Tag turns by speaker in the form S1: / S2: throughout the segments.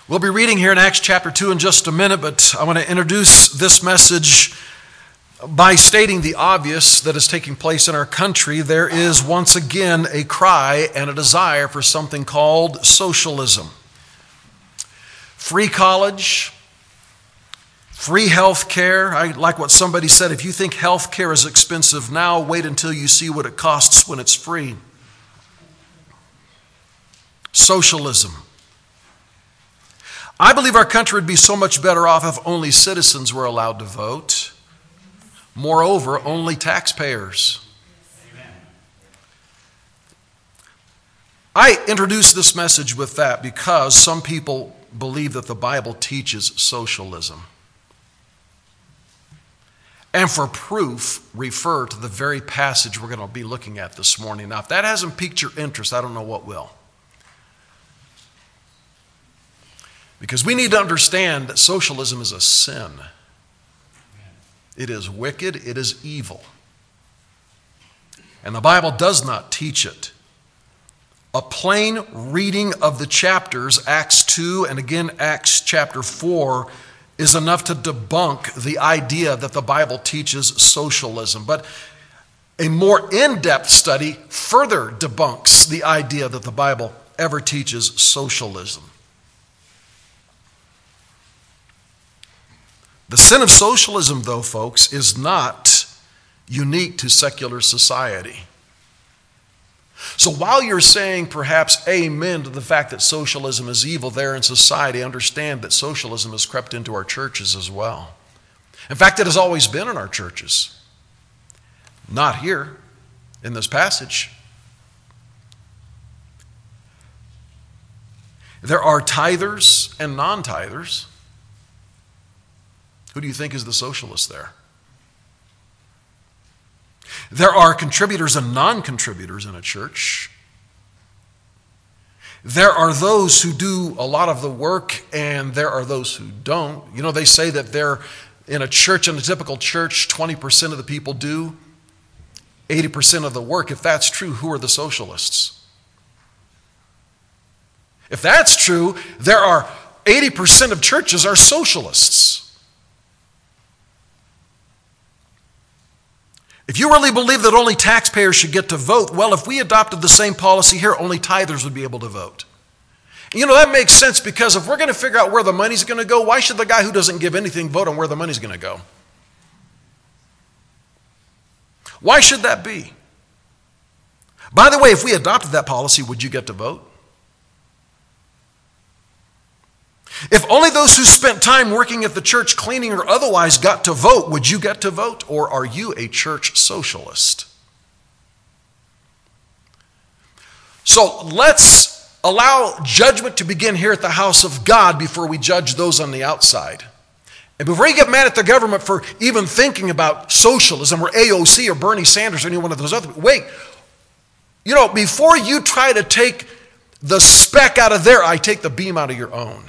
S1: We'll be reading here in Acts chapter 2 in just a minute, but I want to introduce this message by stating the obvious that is taking place in our country. There is once again a cry and a desire for something called socialism. Free college, free health care. I like what somebody said, if you think health care is expensive now, wait until you see what it costs when it's free. Socialism. I believe our country would be so much better off if only citizens were allowed to vote. Moreover, only taxpayers. Amen. I introduced this message with that because some people believe that the Bible teaches socialism. And for proof, refer to the very passage we're going to be looking at this morning. Now, if that hasn't piqued your interest, I don't know what will. Because we need to understand that socialism is a sin. It is wicked, it is evil. And the Bible does not teach it. A plain reading of the chapters, Acts 2 and again Acts chapter 4, is enough to debunk the idea that the Bible teaches socialism. But a more in-depth study further debunks the idea that the Bible ever teaches socialism. The sin of socialism, though, folks, is not unique to secular society. So while you're saying perhaps amen to the fact that socialism is evil there in society, understand that socialism has crept into our churches as well. In fact, it has always been in our churches. Not here in this passage. There are tithers and non-tithers. Who do you think is the socialist there? There are contributors and non-contributors in a church. There are those who do a lot of the work and there are those who don't. You know, they say that they're in a church, in a typical church, 20% of the people do 80% of the work. If that's true, who are the socialists? If that's true, there are 80% of churches are socialists. If you really believe that only taxpayers should get to vote, well, if we adopted the same policy here, only tithers would be able to vote. You know, that makes sense because if we're going to figure out where the money's going to go, why should the guy who doesn't give anything vote on where the money's going to go? Why should that be? By the way, if we adopted that policy, would you get to vote? If only those who spent time working at the church cleaning or otherwise got to vote, would you get to vote? Or are you a church socialist? So let's allow judgment to begin here at the house of God before we judge those on the outside. And before you get mad at the government for even thinking about socialism or AOC or Bernie Sanders or any one of those other, wait. You know, before you try to take the speck out of their eye, take the beam out of your own.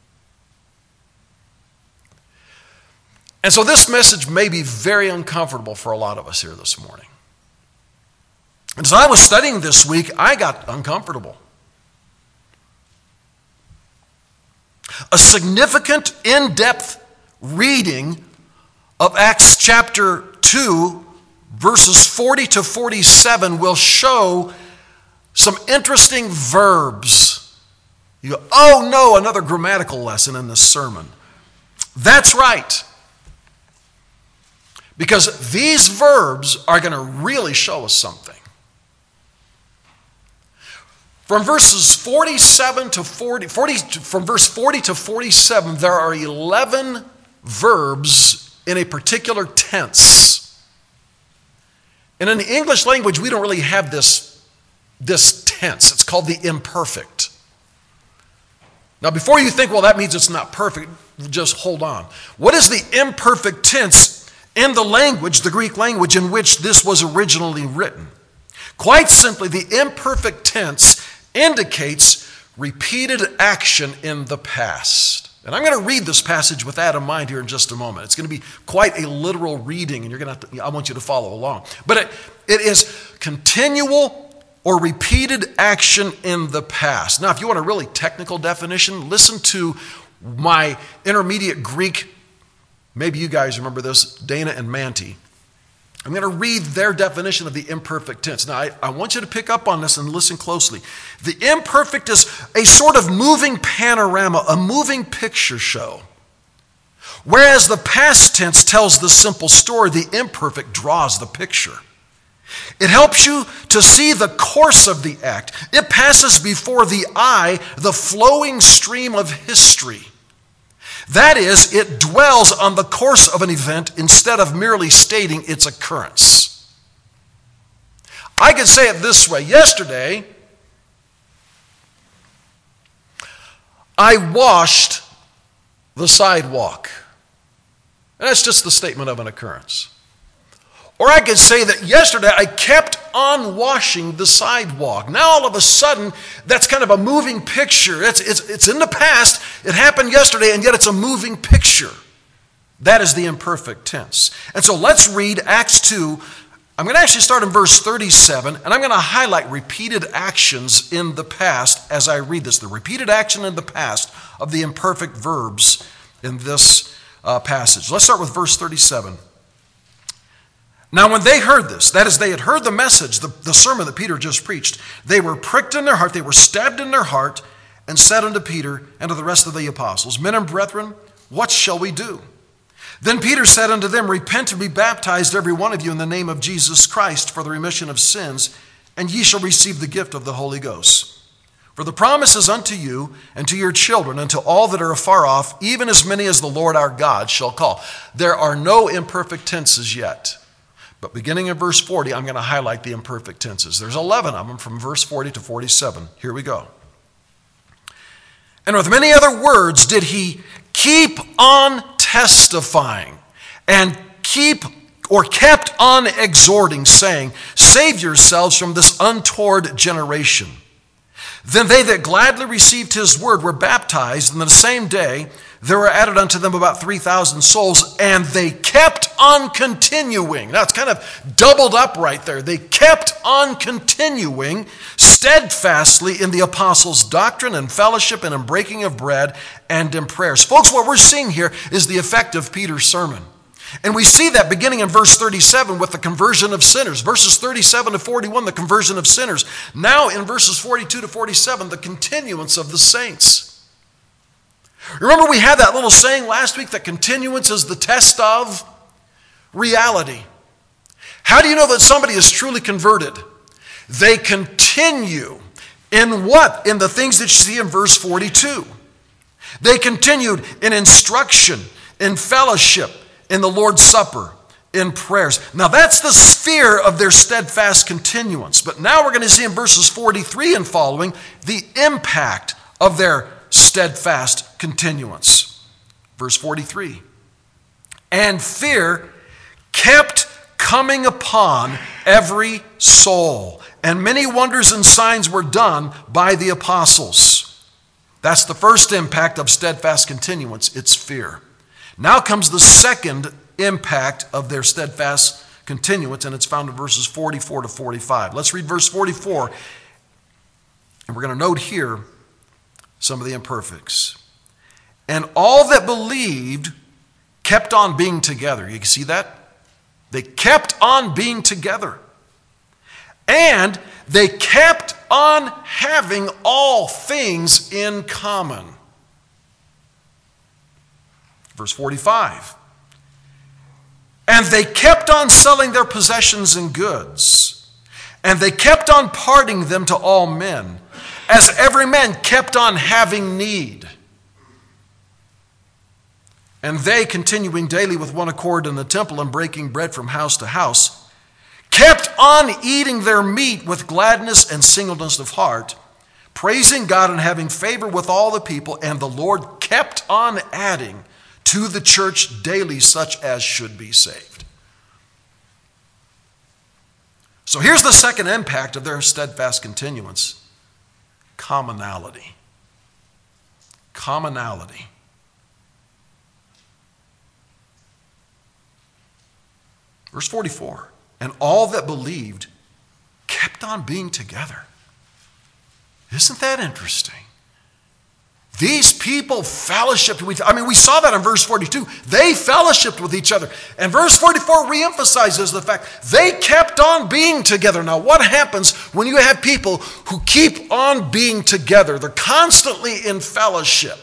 S1: And so this message may be very uncomfortable for a lot of us here this morning. And as I was studying this week, I got uncomfortable. A significant in-depth reading of Acts chapter 2, verses 40 to 47 will show some interesting verbs. You go, oh no, another grammatical lesson in this sermon. That's right. Because these verbs are going to really show us something. From verses 47 to 40, from verse 40 to 47, there are 11 verbs in a particular tense. And in the English language, we don't really have this tense. It's called the imperfect. Now, before you think, well, that means it's not perfect, just hold on. What is the imperfect tense in the language, the Greek language in which this was originally written? Quite simply, the imperfect tense indicates repeated action in the past. And I'm going to read this passage with that in mind here in just a moment. It's going to be quite a literal reading, and you're going to have to, I want you to follow along. But it is continual or repeated action in the past. Now, if you want a really technical definition, listen to my intermediate Greek, maybe you guys remember this, Dana and Manti. I'm going to read their definition of the imperfect tense. Now, I want you to pick up on this and listen closely. The imperfect is a sort of moving panorama, a moving picture show. Whereas the past tense tells the simple story, the imperfect draws the picture. It helps you to see the course of the act. It passes before the eye the flowing stream of history. That is, it dwells on the course of an event instead of merely stating its occurrence. I could say it this way. Yesterday, I washed the sidewalk. And that's just the statement of an occurrence. Or I could say that yesterday I kept on washing the sidewalk. Now all of a sudden, that's kind of a moving picture. It's in the past, it happened yesterday, and yet it's a moving picture. That is the imperfect tense. And so let's read Acts 2. I'm going to actually start in verse 37, and I'm going to highlight repeated actions in the past as I read this. The repeated action in the past of the imperfect verbs in this passage. Let's start with verse 37. Now when they heard this, that is, they had heard the message, the sermon that Peter just preached, they were pricked in their heart, they were stabbed in their heart, and said unto Peter and to the rest of the apostles, Men and brethren, what shall we do? Then Peter said unto them, Repent and be baptized every one of you in the name of Jesus Christ for the remission of sins, and ye shall receive the gift of the Holy Ghost. For the promise is unto you and to your children and to all that are afar off, even as many as the Lord our God shall call. There are no imperfect tenses yet. But beginning in verse 40, I'm going to highlight the imperfect tenses. There's 11 of them from verse 40 to 47. Here we go. And with many other words did he keep on testifying and kept on exhorting, saying, Save yourselves from this untoward generation. Then they that gladly received his word were baptized, and the same day there were added unto them about 3,000 souls, and they kept on continuing. Now it's kind of doubled up right there. They kept on continuing steadfastly in the apostles' doctrine and fellowship and in breaking of bread and in prayers. Folks, what we're seeing here is the effect of Peter's sermon. And we see that beginning in verse 37 with the conversion of sinners. Verses 37 to 41, the conversion of sinners. Now in verses 42 to 47, the continuance of the saints. Remember we had that little saying last week that continuance is the test of reality. How do you know that somebody is truly converted? They continue in what? In the things that you see in verse 42. They continued in instruction, in fellowship, in the Lord's Supper, in prayers. Now that's the sphere of their steadfast continuance. But now we're going to see in verses 43 and following the impact of their steadfast continuance. Verse 43. And fear kept coming upon every soul, and many wonders and signs were done by the apostles. That's the first impact of steadfast continuance. It's fear. Now comes the second impact of their steadfast continuance, and it's found in verses 44 to 45. Let's read verse 44, and we're going to note here some of the imperfects. And all that believed kept on being together. You can see that? They kept on being together. And they kept on having all things in common. Verse 45. And they kept on selling their possessions and goods, and they kept on parting them to all men, as every man kept on having need. And they, continuing daily with one accord in the temple and breaking bread from house to house, kept on eating their meat with gladness and singleness of heart, praising God and having favor with all the people. And the Lord kept on adding to the church daily such as should be saved. So here's the second impact of their steadfast continuance. Commonality. Commonality. Verse 44. And all that believed kept kept on being together. Isn't that interesting? These people fellowshiped with, we saw that in verse 42. They fellowshiped with each other. And verse 44 reemphasizes the fact they kept on being together. Now, what happens when you have people who keep on being together? They're constantly in fellowship.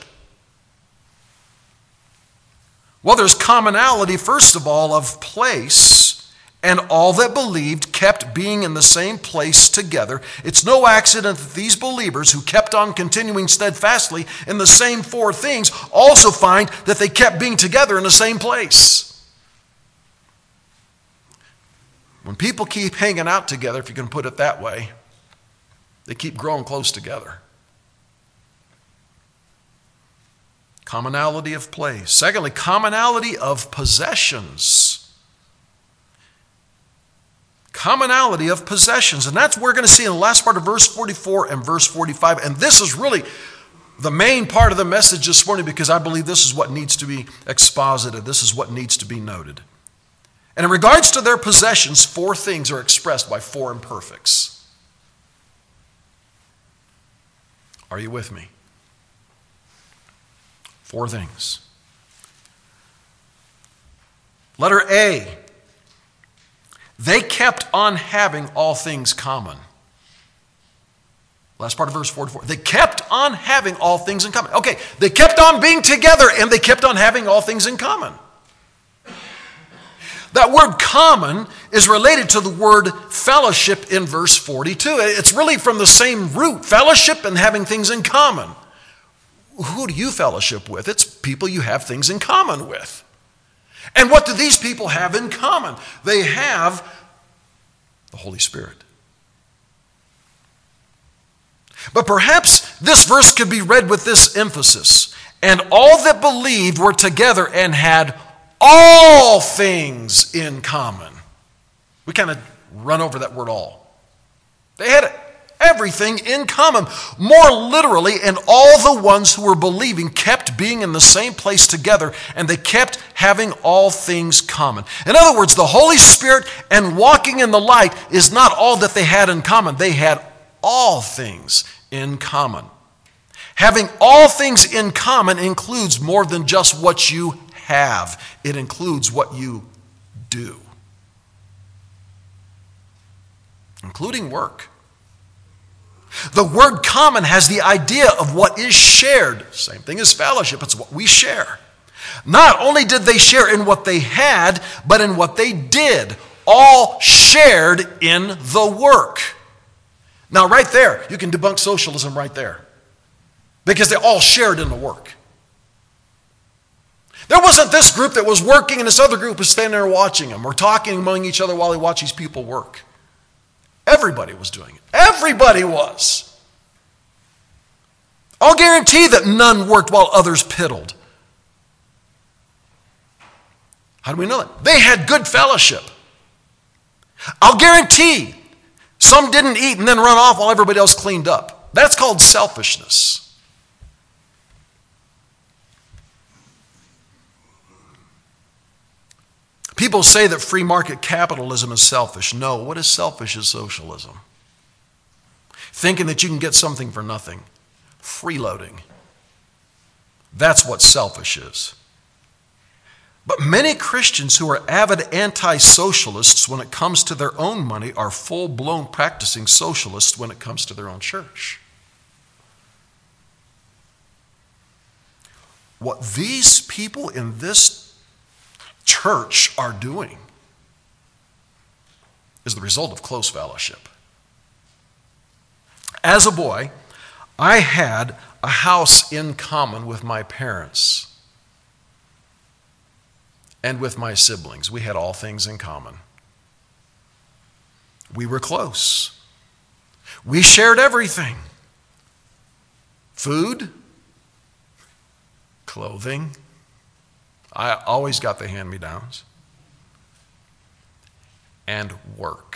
S1: Well, there's commonality, first of all, of place. And all that believed kept being in the same place together. It's no accident that these believers who kept on continuing steadfastly in the same four things also find that they kept being together in the same place. When people keep hanging out together, if you can put it that way, they keep growing close together. Commonality of place. Secondly, commonality of possessions. Commonality of possessions. And that's what we're going to see in the last part of verse 44 and verse 45. And this is really the main part of the message this morning, because I believe this is what needs to be exposited. This is what needs to be noted. And in regards to their possessions, four things are expressed by four imperfects. Are you with me? Four things. Letter A. They kept on having all things common. Last part of verse 44. They kept on having all things in common. Okay, they kept on being together and they kept on having all things in common. That word common is related to the word fellowship in verse 42. It's really from the same root, fellowship and having things in common. Who do you fellowship with? It's people you have things in common with. And what do these people have in common? They have the Holy Spirit. But perhaps this verse could be read with this emphasis. And all that believed were together and had all things in common. We kind of run over that word all. They had everything in common. More literally, and all the ones who were believing kept being in the same place together, and they kept having all things common. In other words, the Holy Spirit and walking in the light is not all that they had in common. They had all things in common. Having all things in common includes more than just what you have. It includes what you do, including work. The word common has the idea of what is shared. Same thing as fellowship. It's what we share. Not only did they share in what they had, but in what they did. All shared in the work. Now right there, you can debunk socialism right there. Because they all shared in the work. There wasn't this group that was working and this other group was standing there watching them or talking among each other while they watch these people work. Everybody was doing it. Everybody was. I'll guarantee that none worked while others piddled. How do we know that? They had good fellowship. I'll guarantee some didn't eat and then run off while everybody else cleaned up. That's called selfishness. People say that free market capitalism is selfish. No, what is selfish is socialism. Thinking that you can get something for nothing. Freeloading. That's what selfish is. But many Christians who are avid anti-socialists when it comes to their own money are full-blown practicing socialists when it comes to their own church. What these people in this church are doing is the result of close fellowship. As a boy, I had a house in common with my parents and with my siblings. We had all things in common. We were close. We shared everything. Food, clothing. I always got the hand-me-downs. And work.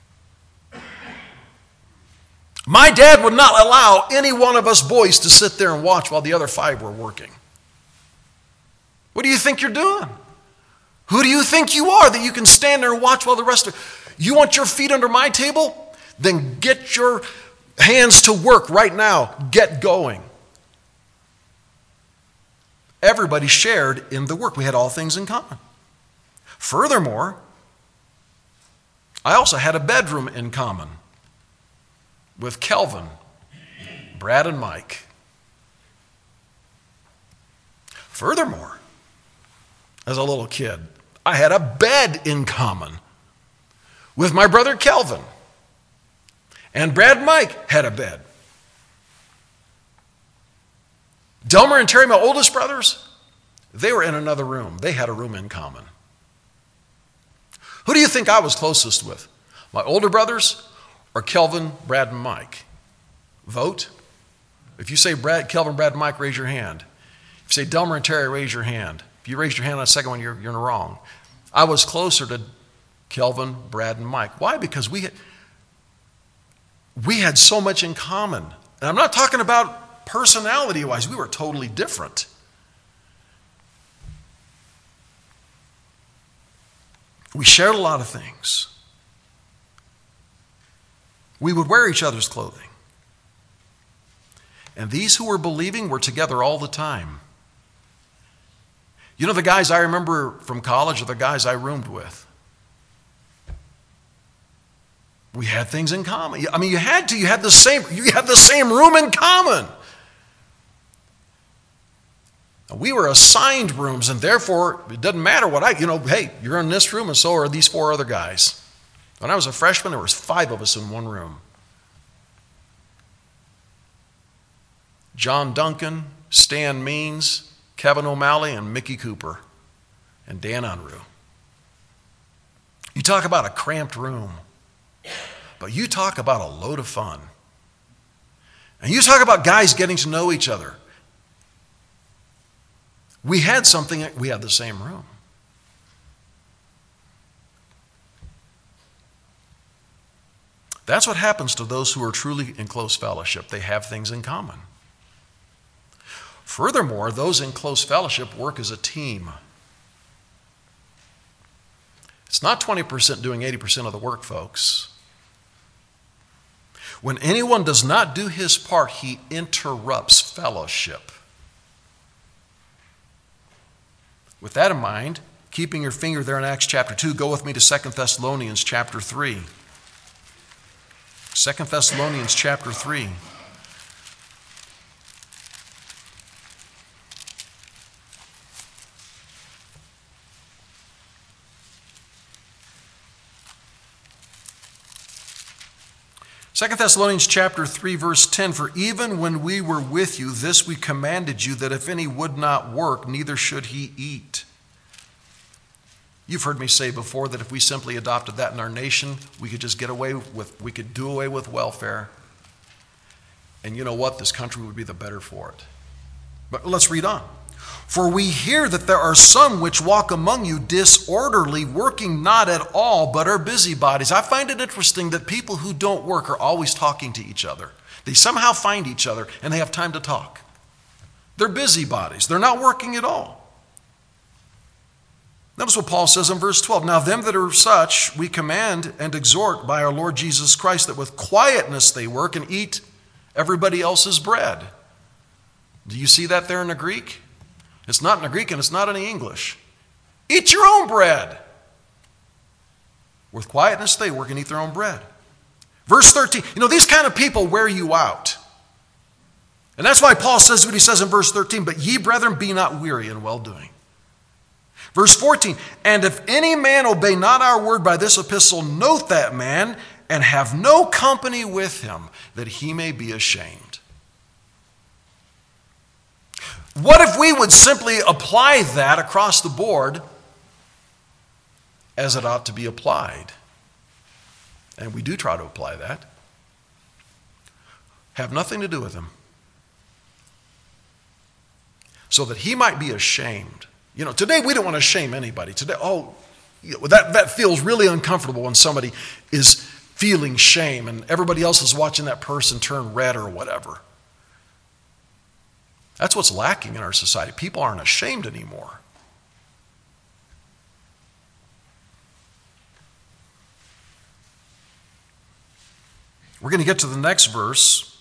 S1: My dad would not allow any one of us boys to sit there and watch while the other 5 were working. What do you think you're doing? Who do you think you are that you can stand there and watch while the rest of... You want your feet under my table? then get your hands to work right now. Get going. Everybody shared in the work. We had all things in common. Furthermore, I also had a bedroom in common with Kelvin, Brad, and Mike. Furthermore, as a little kid, I had a bed in common with my brother Kelvin. And Brad and Mike had a bed. Delmer and Terry, my oldest brothers, they were in another room. They had a room in common. Who do you think I was closest with? My older brothers or Kelvin, Brad, and Mike? Vote. If you say Kelvin, Brad, and Mike, raise your hand. If you say Delmer and Terry, raise your hand. If you raise your hand on the second one, you're in the wrong. I was closer to Kelvin, Brad, and Mike. Why? Because we had so much in common. And I'm not talking about personality-wise. We were totally different. We shared a lot of things. We would wear each other's clothing. And these who were believing were together all the time. You know, the guys I remember from college are the guys I roomed with. We had things in common. I mean, you had the same room in common. We were assigned rooms, and therefore, it doesn't matter hey, you're in this room, and so are these 4 other guys. When I was a freshman, there was 5 of us in one room. John Duncan, Stan Means, Kevin O'Malley, and Mickey Cooper, and Dan Unruh. You talk about a cramped room, but you talk about a load of fun. And you talk about guys getting to know each other. We had the same room. That's what happens to those who are truly in close fellowship. They have things in common. Furthermore, those in close fellowship work as a team. It's not 20% doing 80% of the work, folks. When anyone does not do his part, he interrupts fellowship. With that in mind, keeping your finger there in Acts chapter 2, go with me to 2 Thessalonians chapter 3. 2 Thessalonians chapter 3. Second Thessalonians chapter 3, verse 10, for even when we were with you, this we commanded you, that if any would not work, neither should he eat. You've heard me say before that if we simply adopted that in our nation, we could just do away with welfare. And you know what? This country would be the better for it. But let's read on. For we hear that there are some which walk among you disorderly, working not at all, but are busybodies. I find it interesting that people who don't work are always talking to each other. They somehow find each other and they have time to talk. They're busybodies. They're not working at all. Notice what Paul says in verse 12. Now them that are such we command and exhort by our Lord Jesus Christ, that with quietness they work and eat everybody else's bread. Do you see that there in the Greek? It's not in the Greek and it's not in the English. Eat your own bread. With quietness they work and eat their own bread. Verse 13, these kind of people wear you out. And that's why Paul says what he says in verse 13, but ye brethren be not weary in well-doing. Verse 14, and if any man obey not our word by this epistle, note that man, and have no company with him, that he may be ashamed. What if we would simply apply that across the board as it ought to be applied? And we do try to apply that. Have nothing to do with him, so that he might be ashamed. Today we don't want to shame anybody. Today, that feels really uncomfortable when somebody is feeling shame and everybody else is watching that person turn red or whatever. That's what's lacking in our society. People aren't ashamed anymore. We're going to get to the next verse.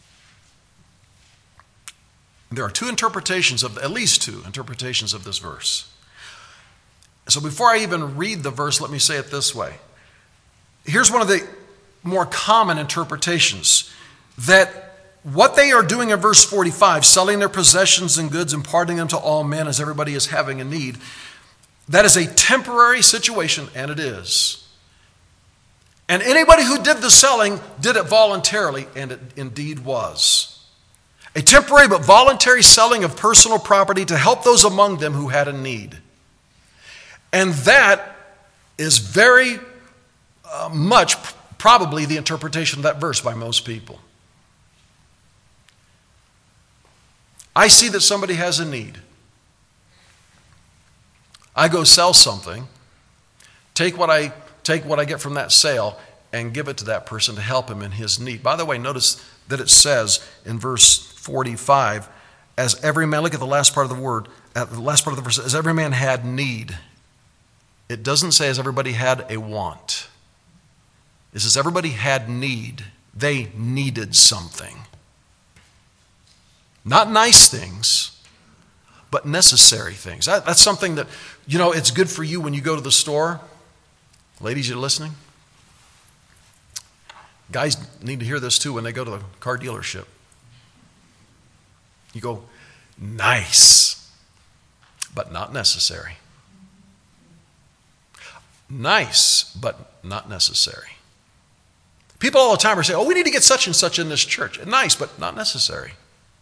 S1: There are at least two interpretations of this verse. So before I even read the verse, let me say it this way. Here's one of the more common interpretations, that what they are doing in verse 45, selling their possessions and goods and parting them to all men as everybody is having a need, that is a temporary situation, and it is. And anybody who did the selling did it voluntarily, and it indeed was. A temporary but voluntary selling of personal property to help those among them who had a need. And that is very much probably the interpretation of that verse by most people. I see that somebody has a need. I go sell something, take what I get from that sale, and give it to that person to help him in his need. By the way, notice that it says in verse 45, as every man, look at the last part of the word, at the last part of the verse, as every man had need. It doesn't say as everybody had a want. It says everybody had need. They needed something. Not nice things, but necessary things. That's something that, it's good for you when you go to the store. Ladies, you're listening? Guys need to hear this too when they go to the car dealership. You go, nice, but not necessary. Nice, but not necessary. People all the time are saying, we need to get such and such in this church. Nice, but not necessary.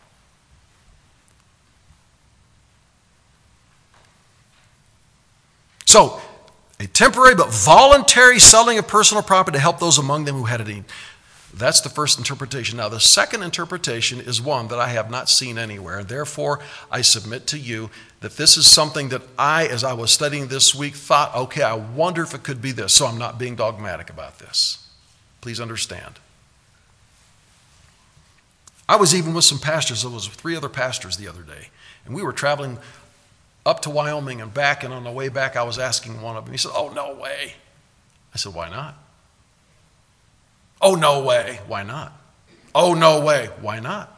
S1: So, a temporary but voluntary selling of personal property to help those among them who had a need. That's the first interpretation. Now, the second interpretation is one that I have not seen anywhere. Therefore, I submit to you that this is something that as I was studying this week, thought, okay, I wonder if it could be this. So I'm not being dogmatic about this. Please understand. I was even with some pastors. There was 3 other pastors the other day. And we were traveling up to Wyoming and back. And on the way back, I was asking one of them. He said, oh, no way. I said, why not? Oh, no way. Why not? Oh, no way. Why not?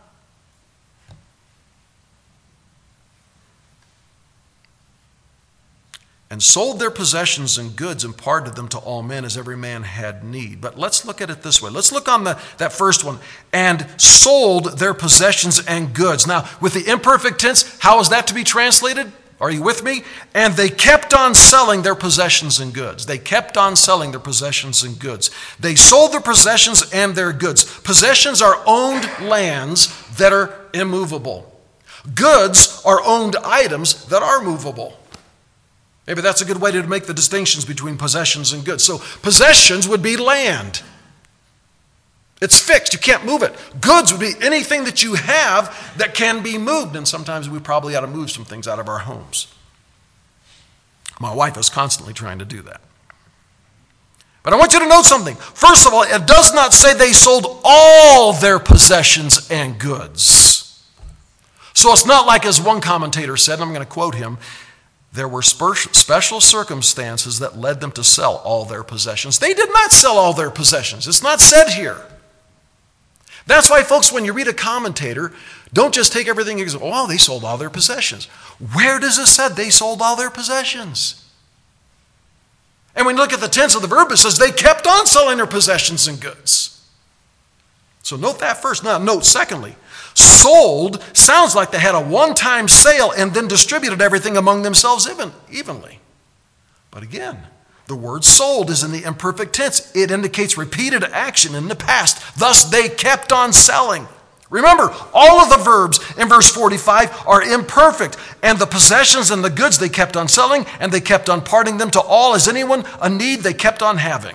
S1: And sold their possessions and goods and parted them to all men as every man had need. But let's look at it this way. Let's look on that first one. And sold their possessions and goods. Now, with the imperfect tense, how is that to be translated? Are you with me? And they kept on selling their possessions and goods. They kept on selling their possessions and goods. They sold their possessions and their goods. Possessions are owned lands that are immovable. Goods are owned items that are movable. Maybe that's a good way to make the distinctions between possessions and goods. So possessions would be land. It's fixed. You can't move it. Goods would be anything that you have that can be moved. And sometimes we probably ought to move some things out of our homes. My wife is constantly trying to do that. But I want you to note something. First of all, it does not say they sold all their possessions and goods. So it's not like, as one commentator said, and I'm going to quote him, there were special circumstances that led them to sell all their possessions. They did not sell all their possessions. It's not said here. That's why, folks, when you read a commentator, don't just take everything and go, they sold all their possessions. Where does it say they sold all their possessions? And when you look at the tense of the verb, it says they kept on selling their possessions and goods. So note that first. Now, note secondly, sold sounds like they had a one-time sale and then distributed everything among themselves evenly. But again, the word sold is in the imperfect tense. It indicates repeated action in the past. Thus, they kept on selling. Remember, all of the verbs in verse 45 are imperfect. And the possessions and the goods they kept on selling, and they kept on parting them to all as anyone a need they kept on having.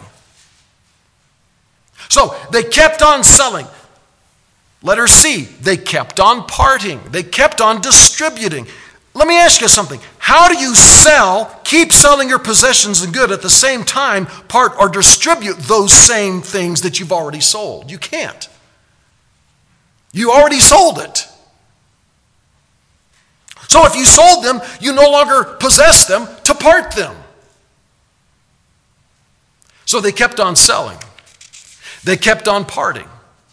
S1: So, they kept on selling. Letter C, they kept on parting. They kept on distributing. Let me ask you something. How do you keep selling your possessions and goods at the same time, part or distribute those same things that you've already sold? You can't. You already sold it. So if you sold them, you no longer possess them to part them. So they kept on selling. They kept on parting.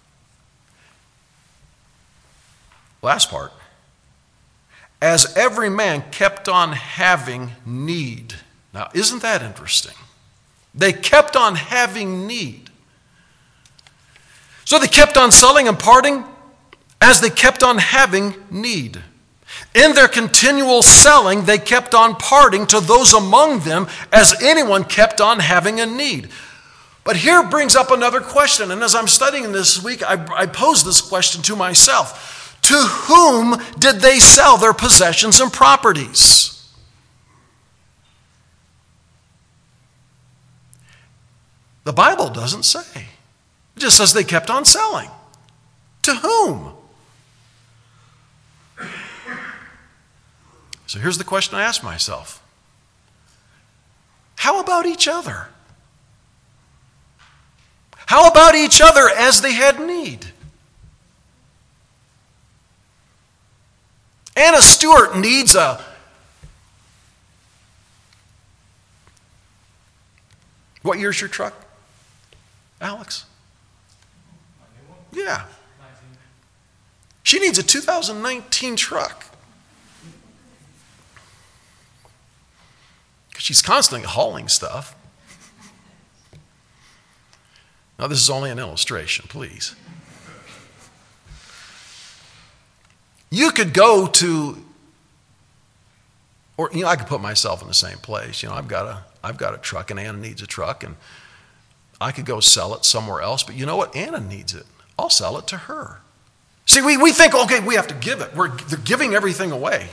S1: Last part. As every man kept on having need. Now, isn't that interesting? They kept on having need. So they kept on selling and parting as they kept on having need. In their continual selling, they kept on parting to those among them as anyone kept on having a need. But here brings up another question, and as I'm studying this week, I pose this question to myself. To whom did they sell their possessions and properties? The Bible doesn't say. It just says they kept on selling. To whom? So here's the question I ask myself. How about each other? How about each other as they had need? Anna Stewart needs a... What year's your truck, Alex? Yeah. She needs a 2019 truck. She's constantly hauling stuff. Now, this is only an illustration, please. You could go to, or I could put myself in the same place. I've got a truck, and Anna needs a truck, and I could go sell it somewhere else. But you know what? Anna needs it. I'll sell it to her. See, we think, okay, we have to give it. They're giving everything away.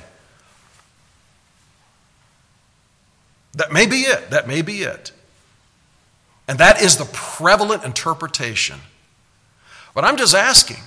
S1: That may be it. That may be it. And that is the prevalent interpretation. But I'm just asking,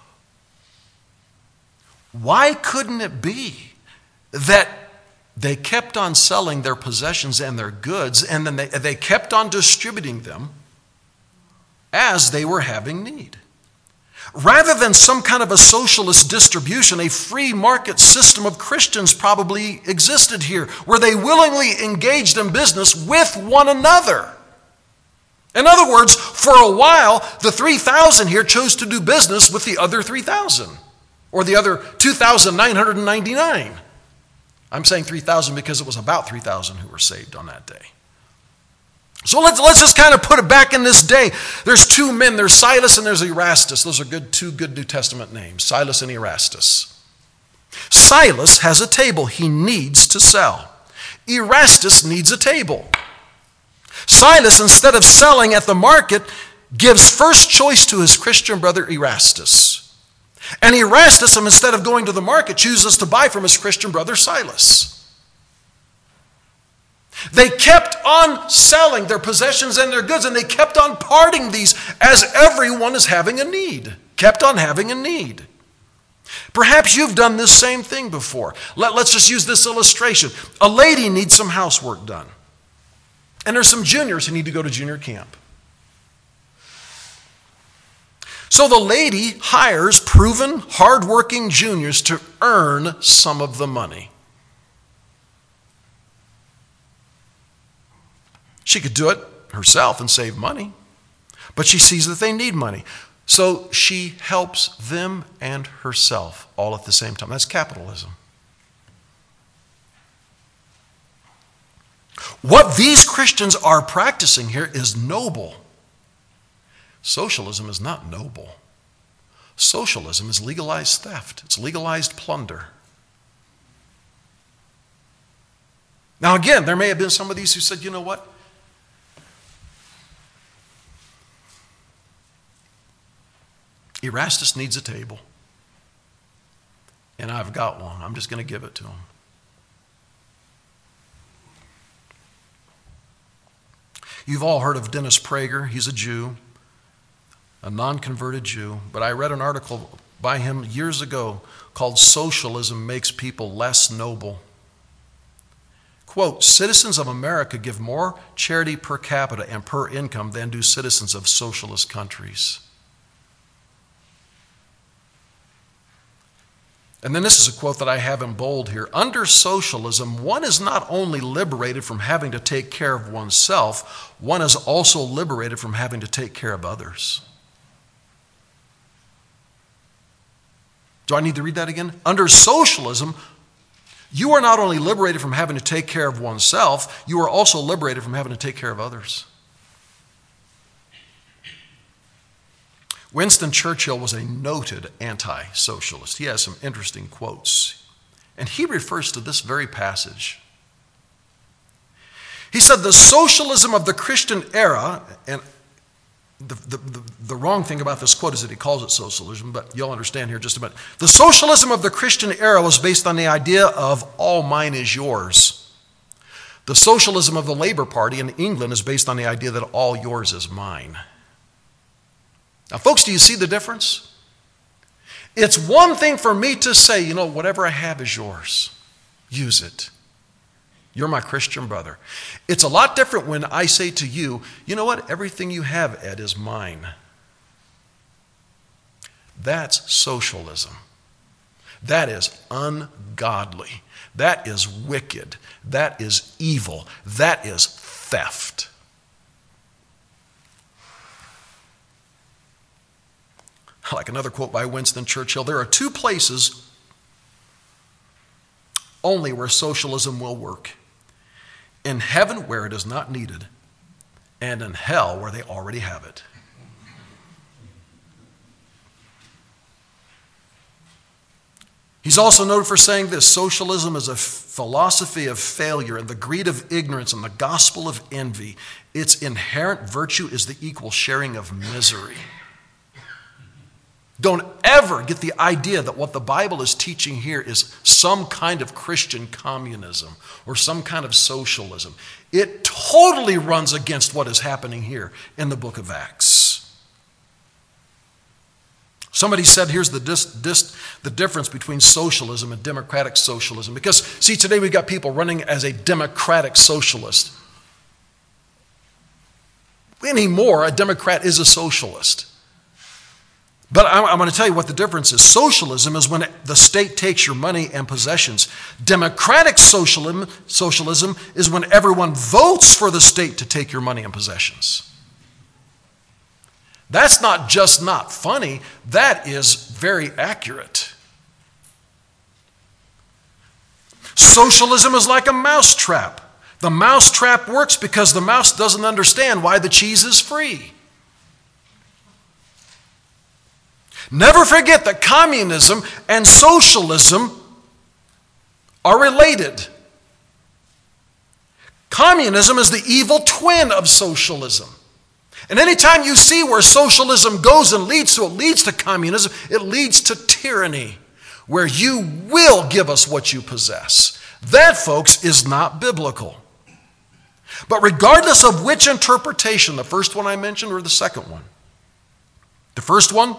S1: why couldn't it be that they kept on selling their possessions and their goods, and then they kept on distributing them as they were having need? Rather than some kind of a socialist distribution, a free market system of Christians probably existed here, where they willingly engaged in business with one another. In other words, for a while, the 3,000 here chose to do business with the other 3,000, or the other 2,999. I'm saying 3,000 because it was about 3,000 who were saved on that day. So let's just kind of put it back in this day. There's two men. There's Silas and there's Erastus. Those are two good New Testament names, Silas and Erastus. Silas has a table he needs to sell. Erastus needs a table. Silas, instead of selling at the market, gives first choice to his Christian brother Erastus. And Erastus, instead of going to the market, chooses to buy from his Christian brother Silas. They kept on selling their possessions and their goods, and they kept on parting these as everyone is having a need. Kept on having a need. Perhaps you've done this same thing before. Let's just use this illustration. A lady needs some housework done. And there's some juniors who need to go to junior camp. So the lady hires proven, hardworking juniors to earn some of the money. She could do it herself and save money, but she sees that they need money. So she helps them and herself all at the same time. That's capitalism. What these Christians are practicing here is noble. Socialism is not noble. Socialism is legalized theft. It's legalized plunder. Now again, there may have been some of these who said, you know what? Erastus needs a table. And I've got one. I'm just going to give it to him. You've all heard of Dennis Prager. He's a Jew, a non-converted Jew. But I read an article by him years ago called Socialism Makes People Less Noble. Quote, citizens of America give more charity per capita and per income than do citizens of socialist countries. And then this is a quote that I have in bold here. Under socialism, one is not only liberated from having to take care of oneself, one is also liberated from having to take care of others. Do I need to read that again? Under socialism, you are not only liberated from having to take care of oneself, you are also liberated from having to take care of others. Winston Churchill was a noted anti-socialist. He has some interesting quotes. And he refers to this very passage. He said, the socialism of the Christian era, and the wrong thing about this quote is that he calls it socialism, but you'll understand here in just a minute. The socialism of the Christian era was based on the idea of all mine is yours. The socialism of the Labour Party in England is based on the idea that all yours is mine. Now, folks, do you see the difference? It's one thing for me to say, you know, whatever I have is yours. Use it. You're my Christian brother. It's a lot different when I say to you, you know what? Everything you have, Ed, is mine. That's socialism. That is ungodly. That is wicked. That is evil. That is theft. I like another quote by Winston Churchill. There are two places only where socialism will work. In heaven where it is not needed, and in hell where they already have it. He's also noted for saying this: socialism is a philosophy of failure and the greed of ignorance and the gospel of envy. Its inherent virtue is the equal sharing of misery. Don't ever get the idea that what the Bible is teaching here is some kind of Christian communism or some kind of socialism. It totally runs against what is happening here in the book of Acts. Somebody said here's the difference between socialism and democratic socialism. Because, see, today we've got people running as a democratic socialist. Anymore, a Democrat is a socialist. But I'm going to tell you what the difference is. Socialism is when the state takes your money and possessions. Democratic socialism is when everyone votes for the state to take your money and possessions. That's not just not funny, that is very accurate. Socialism is like a mousetrap. The mousetrap works because the mouse doesn't understand why the cheese is free. Never forget that communism and socialism are related. Communism is the evil twin of socialism. And anytime you see where socialism goes and leads to communism, it leads to tyranny, where you will give us what you possess. That, folks, is not biblical. But regardless of which interpretation, the first one I mentioned or the second one, the first one,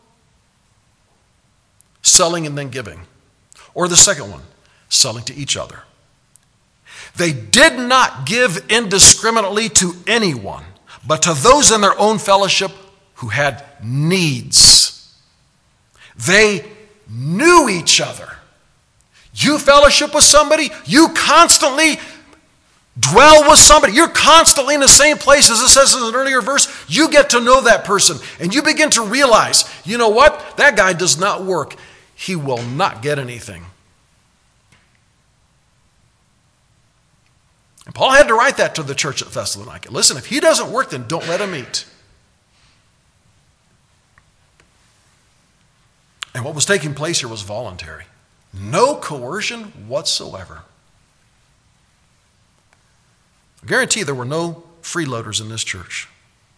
S1: selling and then giving. Or the second one, selling to each other. They did not give indiscriminately to anyone, but to those in their own fellowship who had needs. They knew each other. You fellowship with somebody, you constantly dwell with somebody. You're constantly in the same place, as it says in an earlier verse. You get to know that person, and you begin to realize, you know what? That guy does not work. He will not get anything. And Paul had to write that to the church at Thessalonica. Listen, if he doesn't work, then don't let him eat. And what was taking place here was voluntary. No coercion whatsoever. I guarantee there were no freeloaders in this church.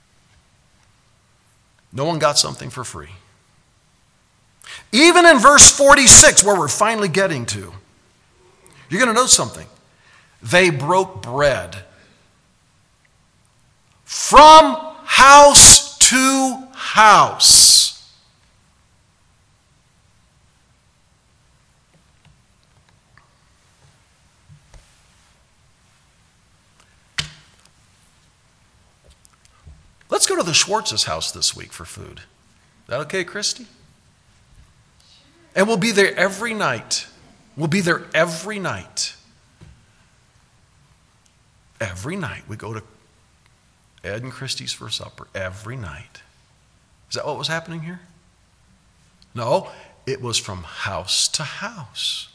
S1: No one got something for free. Even in verse 46, where we're finally getting to, you're going to note something. They broke bread from house to house. Let's go to the Schwartz's house this week for food. Is that okay, Christy? And we'll be there every night. We'll be there every night. Every night we go to Ed and Christie's for supper. Every night. Is that what was happening here? No, it was from house to house.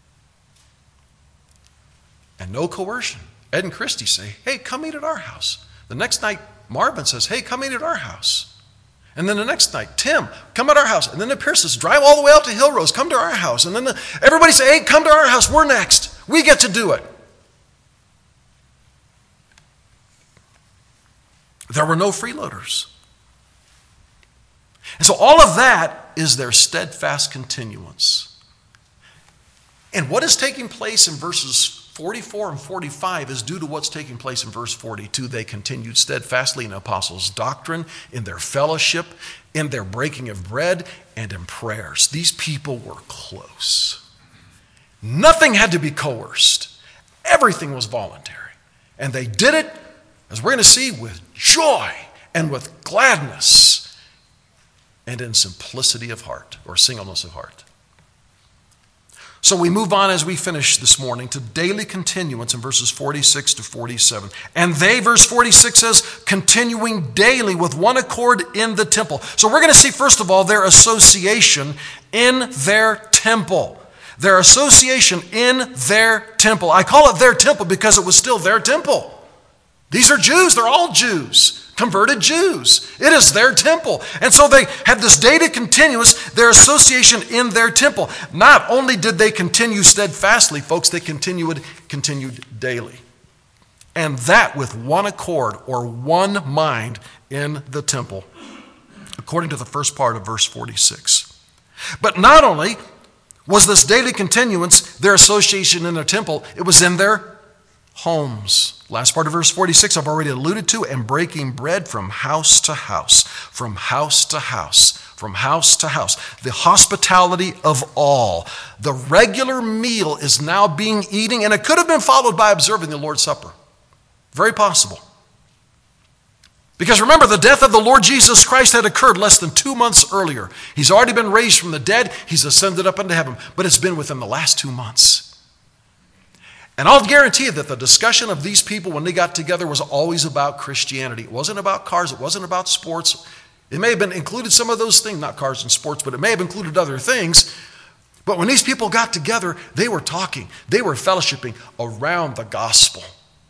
S1: And no coercion. Ed and Christie say, hey, come eat at our house. The next night, Marvin says, hey, come eat at our house. And then the next night, Tim, come at our house. And then the Pierces drive all the way out to Hill Rose, come to our house. And then everybody say, hey, come to our house. We're next. We get to do it. There were no freeloaders. And so all of that is their steadfast continuance. And what is taking place in verses 44 and 45 is due to what's taking place in verse 42. They continued steadfastly in the apostles' doctrine, in their fellowship, in their breaking of bread, and in prayers. These people were close. Nothing had to be coerced. Everything was voluntary. And they did it, as we're going to see, with joy and with gladness and in simplicity of heart, or singleness of heart. So we move on as we finish this morning to daily continuance in verses 46 to 47. And they, verse 46 says, continuing daily with one accord in the temple. So we're going to see, first of all, their association in their temple. Their association in their temple. I call it their temple because it was still their temple. These are Jews. They're all Jews, converted Jews. It is their temple. And so they had this daily continuous, their association in their temple. Not only did they continue steadfastly, folks, they continued daily. And that with one accord or one mind in the temple, according to the first part of verse 46. But not only was this daily continuance their association in their temple, it was in their homes. Last part of verse 46 I've already alluded to, and breaking bread from house to house, from house to house, from house to house. The hospitality of all. The regular meal is now being eaten, and it could have been followed by observing the Lord's Supper. Very possible. Because remember, the death of the Lord Jesus Christ had occurred less than 2 months earlier. He's already been raised from the dead. He's ascended up into heaven, but it's been within the last 2 months. And I'll guarantee you that the discussion of these people when they got together was always about Christianity. It wasn't about cars. It wasn't about sports. It may have been included some of those things, not cars and sports, but it may have included other things. But when these people got together, they were talking. They were fellowshipping around the gospel.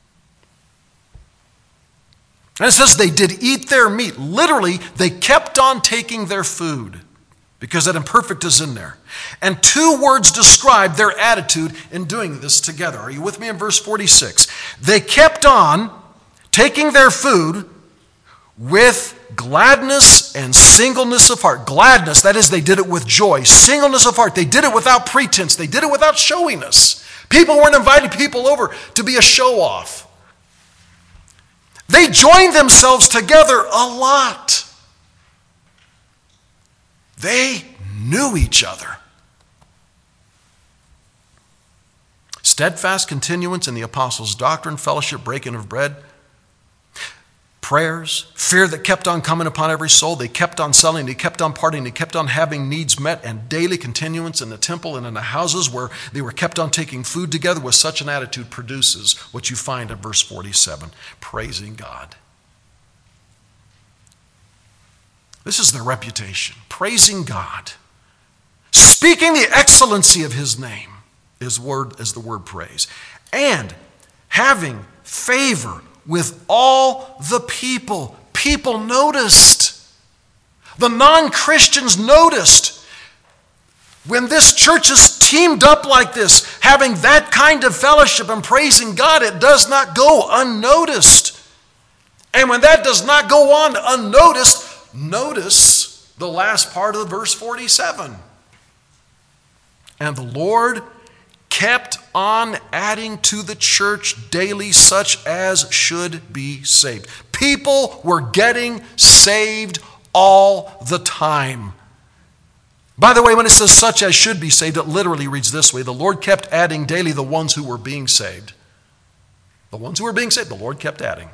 S1: And it says they did eat their meat. Literally, they kept on taking their food, because that imperfect is in there. And 2 words describe their attitude in doing this together. Are you with me in verse 46? They kept on taking their food with gladness and singleness of heart. Gladness, that is, they did it with joy. Singleness of heart, they did it without pretense. They did it without showiness. People weren't inviting people over to be a show-off. They joined themselves together a lot. They knew each other. Steadfast continuance in the apostles' doctrine, fellowship, breaking of bread, prayers, fear that kept on coming upon every soul. They kept on selling, they kept on partying, they kept on having needs met, and daily continuance in the temple and in the houses where they were kept on taking food together with such an attitude produces what you find in verse 47, praising God. This is their reputation, praising God, speaking the excellency of his name, his word is the word praise, and having favor with all the people. People noticed. The non-Christians noticed. When this church is teamed up like this, having that kind of fellowship and praising God, it does not go unnoticed. And when that does not go on unnoticed, notice the last part of verse 47. And the Lord kept on adding to the church daily such as should be saved. People were getting saved all the time. By the way, when it says such as should be saved, it literally reads this way. The Lord kept adding daily the ones who were being saved. The ones who were being saved, the Lord kept adding.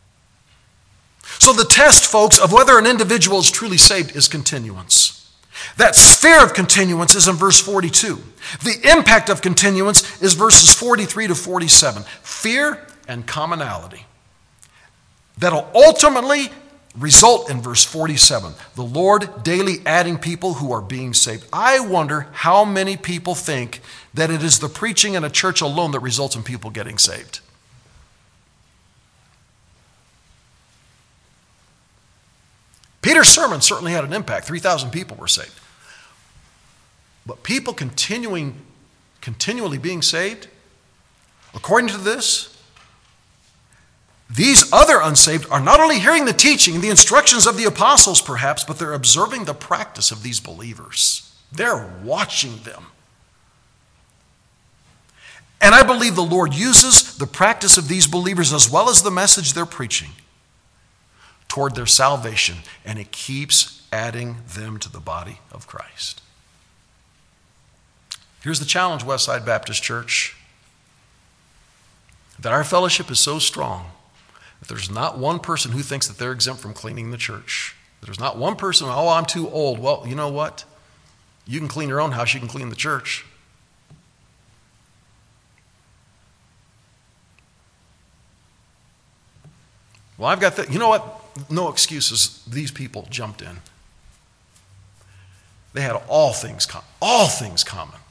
S1: So the test, folks, of whether an individual is truly saved is continuance. That sphere of continuance is in verse 42. The impact of continuance is verses 43 to 47. Fear and commonality. That'll ultimately result in verse 47. The Lord daily adding people who are being saved. I wonder how many people think that it is the preaching in a church alone that results in people getting saved. Peter's sermon certainly had an impact. 3,000 people were saved. But people continually being saved, according to this, these other unsaved are not only hearing the teaching, the instructions of the apostles perhaps, but they're observing the practice of these believers. They're watching them. And I believe the Lord uses the practice of these believers as well as the message they're preaching toward their salvation, and it keeps adding them to the body of Christ. Here's the challenge, Westside Baptist Church, that our fellowship is so strong that there's not one person who thinks that they're exempt from cleaning the church. There's not one person, oh, I'm too old. Well, you know what? You can clean your own house, you can clean the church. Well, I've got you know what? No excuses. These people jumped in. They had all things common.